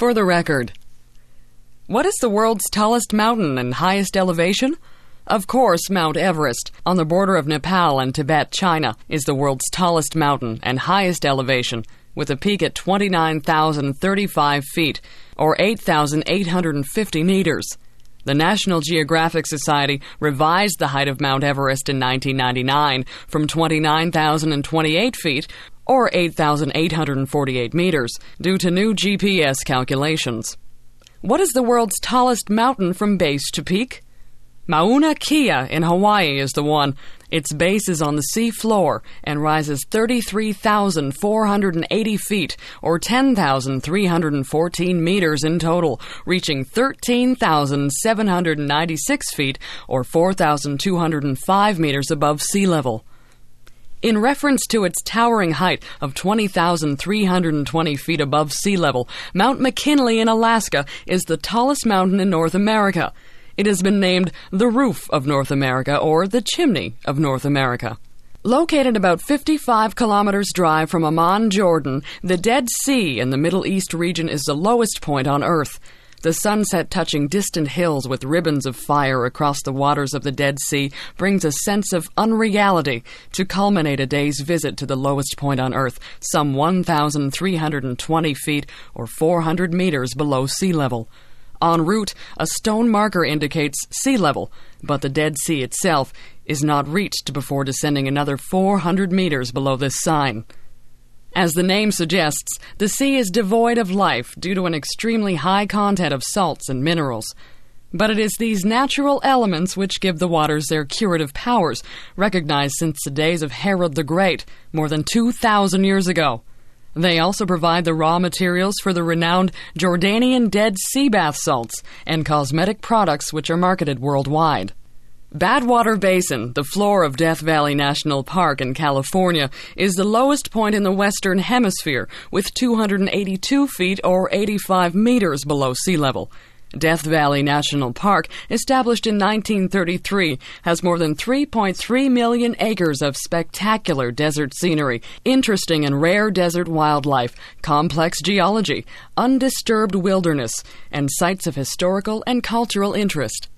For the record. What is the world's tallest mountain and highest elevation? Of course, Mount Everest, on the border of Nepal and Tibet, China, is the world's tallest mountain and highest elevation, with a peak at 29,035 feet, or 8,850 meters. The National Geographic Society revised the height of Mount Everest in 1999 from 29,028 feet, or 8,848 meters, due to new GPS calculations. What is the world's tallest mountain from base to peak? Mauna Kea in Hawaii is the one. Its base is on the sea floor and rises 33,480 feet, or 10,314 meters in total, reaching 13,796 feet, or 4,205 meters above sea level. In reference to its towering height of 20,320 feet above sea level, Mount McKinley in Alaska is the tallest mountain in North America. It has been named the Roof of North America or the Chimney of North America. Located about 55 kilometers drive from Amman, Jordan, the Dead Sea in the Middle East region is the lowest point on Earth. The sunset touching distant hills with ribbons of fire across the waters of the Dead Sea brings a sense of unreality to culminate a day's visit to the lowest point on Earth, some 1,320 feet or 400 meters below sea level. En route, a stone marker indicates sea level, but the Dead Sea itself is not reached before descending another 400 meters below this sign. As the name suggests, the sea is devoid of life due to an extremely high content of salts and minerals. But it is these natural elements which give the waters their curative powers, recognized since the days of Herod the Great, more than 2,000 years ago. They also provide the raw materials for the renowned Jordanian Dead Sea bath salts and cosmetic products which are marketed worldwide. Badwater Basin, the floor of Death Valley National Park in California, is the lowest point in the Western Hemisphere, with 282 feet or 85 meters below sea level. Death Valley National Park, established in 1933, has more than 3.3 million acres of spectacular desert scenery, interesting and rare desert wildlife, complex geology, undisturbed wilderness, and sites of historical and cultural interest.